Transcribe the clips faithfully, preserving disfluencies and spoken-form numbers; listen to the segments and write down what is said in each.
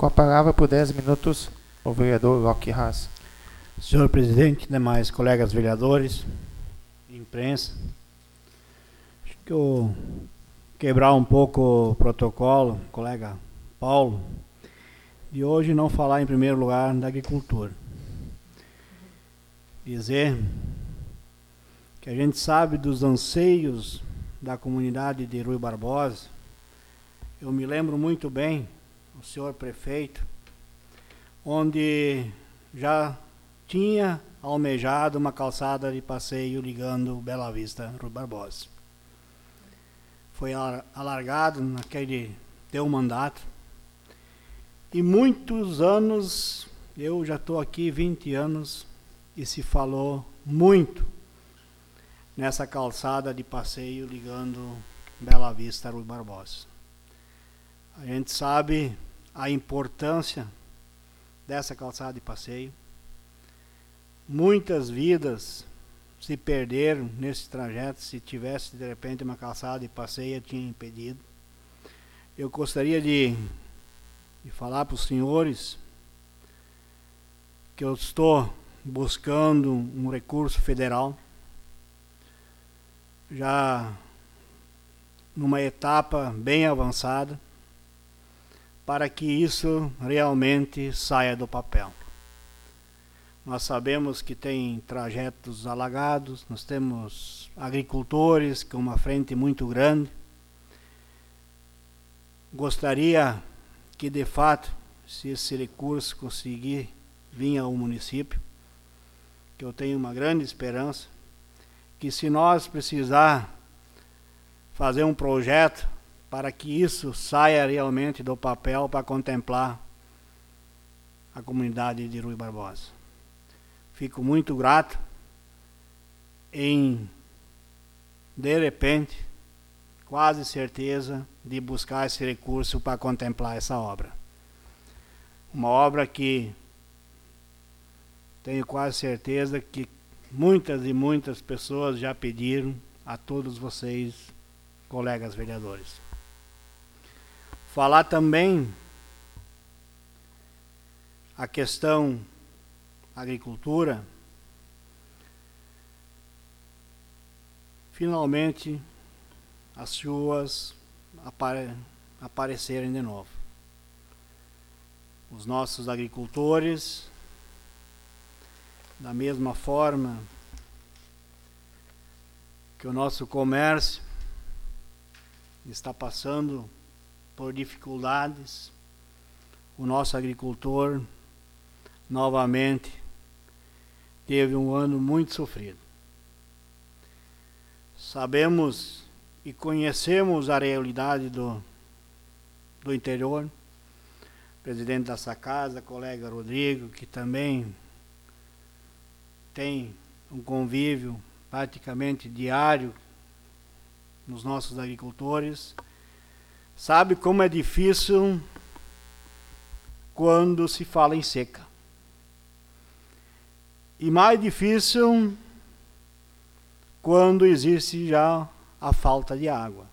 Com a palavra por dez minutos, o vereador Roque Haas. Senhor presidente, demais colegas vereadores, imprensa, acho que eu quebrar um pouco o protocolo, colega Paulo, de hoje não falar em primeiro lugar da agricultura. Dizer que a gente sabe dos anseios da comunidade de Rui Barbosa. Eu me lembro muito bem, o senhor prefeito, onde já tinha almejado uma calçada de passeio ligando Bela Vista a Rui Barbosa. Foi alargado naquele teu mandato. E muitos anos, eu já estou aqui vinte anos, e se falou muito nessa calçada de passeio ligando Bela Vista a Rui Barbosa. A gente sabe a importância dessa calçada de passeio. Muitas vidas se perderam nesse trajeto. Se tivesse de repente uma calçada de passeio, tinha impedido. Eu gostaria de, de falar para os senhores que eu estou buscando um recurso federal, já numa etapa bem avançada, para que isso realmente saia do papel. Nós sabemos que tem trajetos alagados, nós temos agricultores com uma frente muito grande. Gostaria que, de fato, se esse recurso conseguir vir ao município, que eu tenho uma grande esperança, que se nós precisar fazer um projeto para que isso saia realmente do papel para contemplar a comunidade de Rui Barbosa. Fico muito grato em, de repente, quase certeza de buscar esse recurso para contemplar essa obra. Uma obra que tenho quase certeza que muitas e muitas pessoas já pediram a todos vocês, colegas vereadores. Falar também a questão agricultura. Finalmente as chuvas apare aparecerem de novo. Os nossos agricultores, da mesma forma que o nosso comércio está passando por dificuldades, o nosso agricultor novamente teve um ano muito sofrido. Sabemos e conhecemos a realidade do, do interior. O presidente dessa casa, colega Rodrigo, que também tem um convívio praticamente diário nos nossos agricultores, sabe como é difícil quando se fala em seca. E mais difícil quando existe já a falta de água.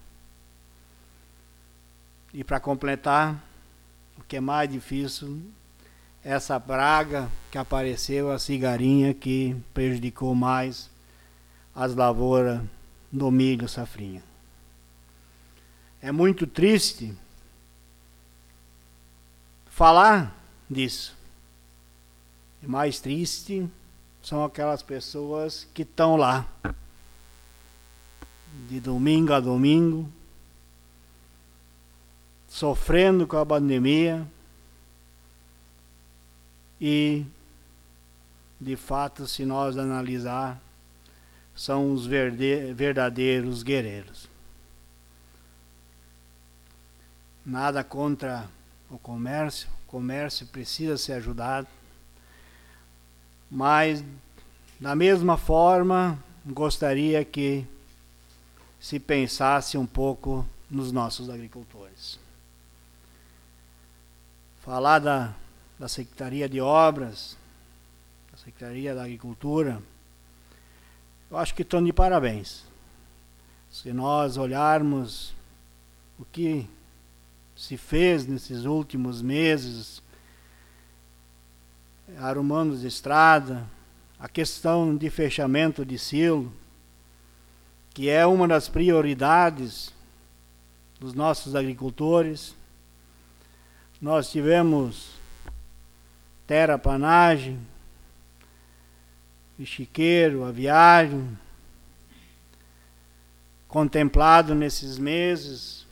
E para completar, o que é mais difícil, essa praga que apareceu, a cigarinha, que prejudicou mais as lavouras do milho safrinha. É muito triste falar disso. E mais triste são aquelas pessoas que estão lá, de domingo a domingo, sofrendo com a pandemia e, de fato, se nós analisar, são os verdadeiros guerreiros. Nada contra o comércio, o comércio precisa ser ajudado, mas, da mesma forma, gostaria que se pensasse um pouco nos nossos agricultores. Falar da, da Secretaria de Obras, da Secretaria da Agricultura, eu acho que estão de parabéns. Se nós olharmos o que se fez nesses últimos meses, arrumando as estradas, a questão de fechamento de silo, que é uma das prioridades dos nossos agricultores. Nós tivemos terraplanagem, chiqueiro, aviário, contemplado nesses meses,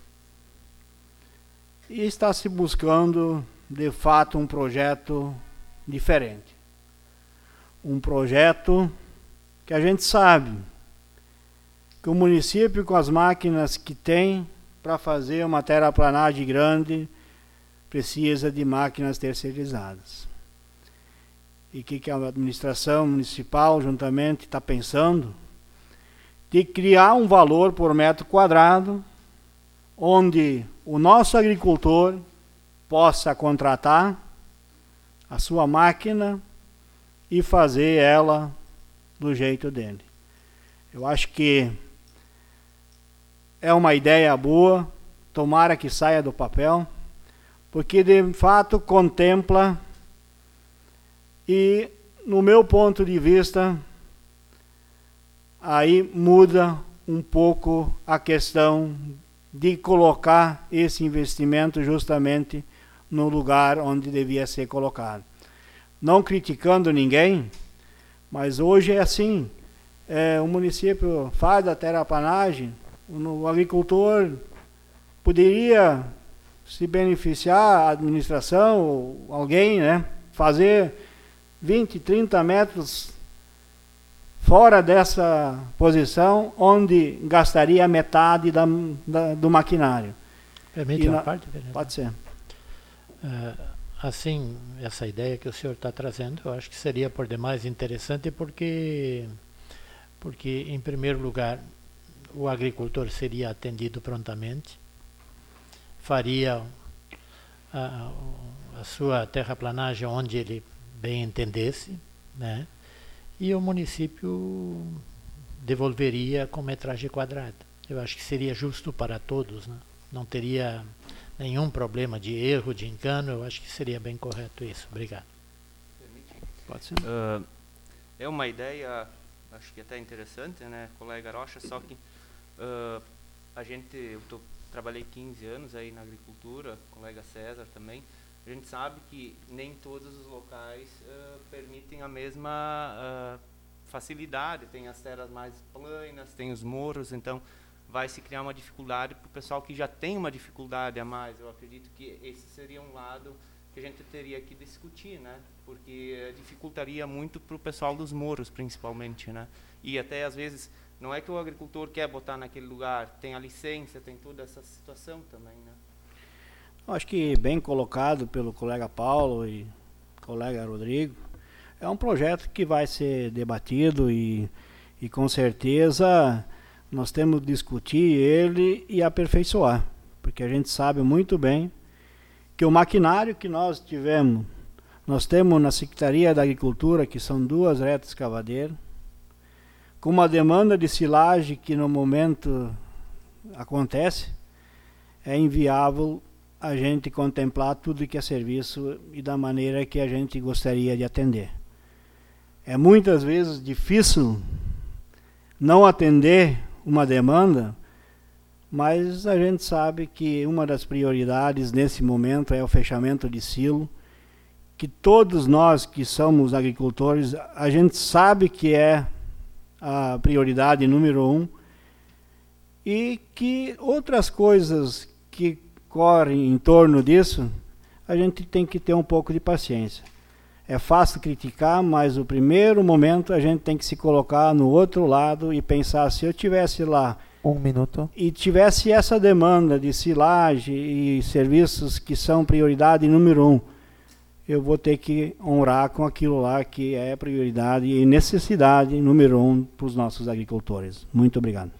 e está se buscando, de fato, um projeto diferente. Um projeto que a gente sabe que o município, com as máquinas que tem para fazer uma terraplanagem grande, precisa de máquinas terceirizadas. E o que, que a administração municipal, juntamente, está pensando? De criar um valor por metro quadrado, onde o nosso agricultor possa contratar a sua máquina e fazer ela do jeito dele. Eu acho que é uma ideia boa, tomara que saia do papel, porque de fato contempla e, no meu ponto de vista, aí muda um pouco a questão de colocar esse investimento justamente no lugar onde devia ser colocado. Não criticando ninguém, mas hoje é assim, é, o município faz a terraplanagem, o, o agricultor poderia se beneficiar, a administração, ou alguém, né, fazer vinte, trinta metros fora dessa posição, onde gastaria metade da, da, do maquinário. Permite uma parte, vereador? Pode ser. Uh, assim, essa ideia que o senhor está trazendo, eu acho que seria por demais interessante, porque, porque em primeiro lugar, o agricultor seria atendido prontamente, faria a, a sua terraplanagem onde ele bem entendesse, né? E o município devolveria com metragem quadrada. Eu acho que seria justo para todos, né? Não teria nenhum problema de erro, de engano. Eu acho que seria bem correto isso. Obrigado. Pode ser. Uh, é uma ideia, acho que até interessante, né, colega Rocha, só que uh, a gente, eu tô, trabalhei quinze anos aí na agricultura, colega César também. A gente sabe que nem todos os locais uh, permitem a mesma uh, facilidade. Tem as terras mais planas, tem os morros, então vai se criar uma dificuldade para o pessoal que já tem uma dificuldade a mais. Eu acredito que esse seria um lado que a gente teria que discutir, né? Porque dificultaria muito para o pessoal dos morros, principalmente, né? E até às vezes não é que o agricultor quer botar naquele lugar, tem a licença, tem toda essa situação também, né? Acho que bem colocado pelo colega Paulo e colega Rodrigo. É um projeto que vai ser debatido e, e com certeza nós temos que discutir ele e aperfeiçoar, porque a gente sabe muito bem que o maquinário que nós tivemos, nós temos na Secretaria da Agricultura, que são duas retas escavadeiras, com uma demanda de silagem que no momento acontece, é inviável a gente contemplar tudo que é serviço e da maneira que a gente gostaria de atender. É muitas vezes difícil não atender uma demanda, mas a gente sabe que uma das prioridades nesse momento é o fechamento de silo, que todos nós que somos agricultores, a gente sabe que é a prioridade número um, e que outras coisas que correm em torno disso, a gente tem que ter um pouco de paciência. É fácil criticar, mas o primeiro momento a gente tem que se colocar no outro lado e pensar, se eu tivesse lá Um minuto. e tivesse essa demanda de silagem e serviços que são prioridade número um, eu vou ter que honrar com aquilo lá que é prioridade e necessidade número um para os nossos agricultores. Muito obrigado.